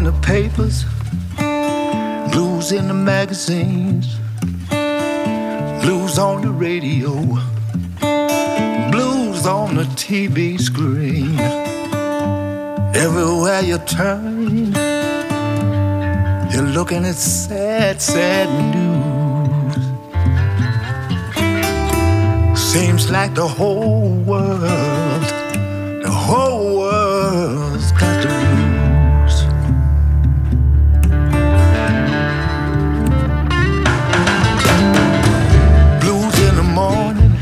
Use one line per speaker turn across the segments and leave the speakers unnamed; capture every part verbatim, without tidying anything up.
in the papers, blues in the magazines, blues on the radio, blues on the T V screen. Everywhere you turn, you're looking at sad, sad news. Seems like the whole world, the whole world's got the blues. Blues in the morning,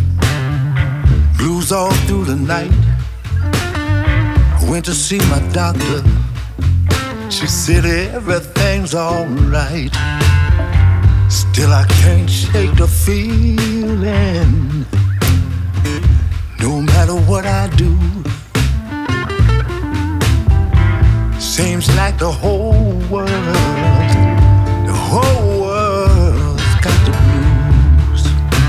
blues all through the night. I went to see my doctor. She said everything's alright. Still I can't shake the feeling. No matter what I do, seems like the whole world, the whole world's got the blues.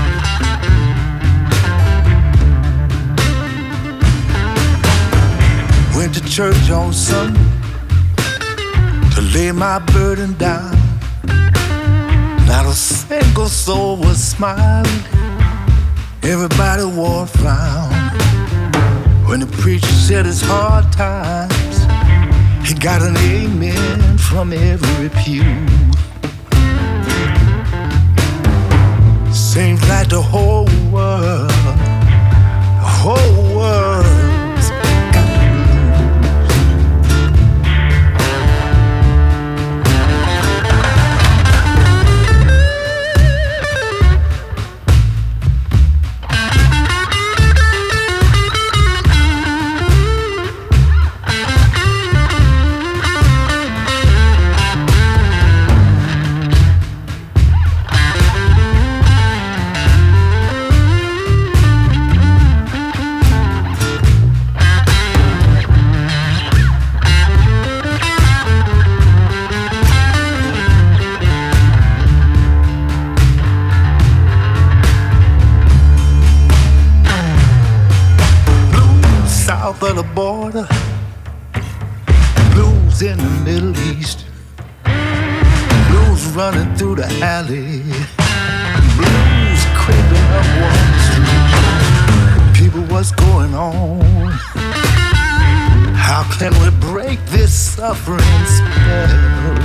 Went to church on Sunday to lay my burden down. Not a single soul was smiling. Everybody wore a frown. When the preacher said it's hard times, he got an amen from every pew. Seems like the whole world, the whole world's got the south of the border, blues in the Middle East, blues running through the alley, blues creeping up Wall Street. People, what's going on? How can we break this suffering spell?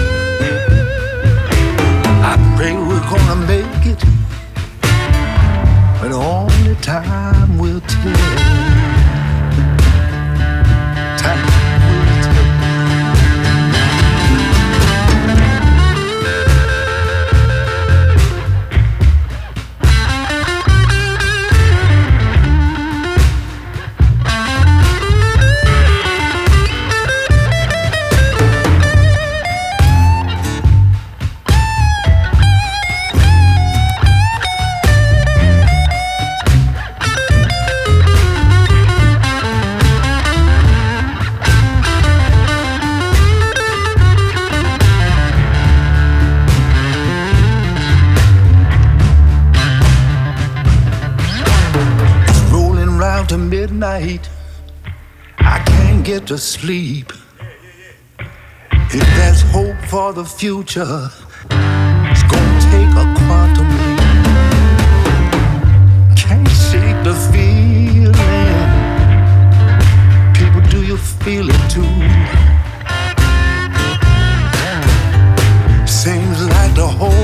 I pray we're gonna make it, but only time will tell. To midnight, I can't get to sleep. If there's hope for the future, it's gonna take a quantum leap. Can't shake the feeling. People, do you feel it too? Seems like the whole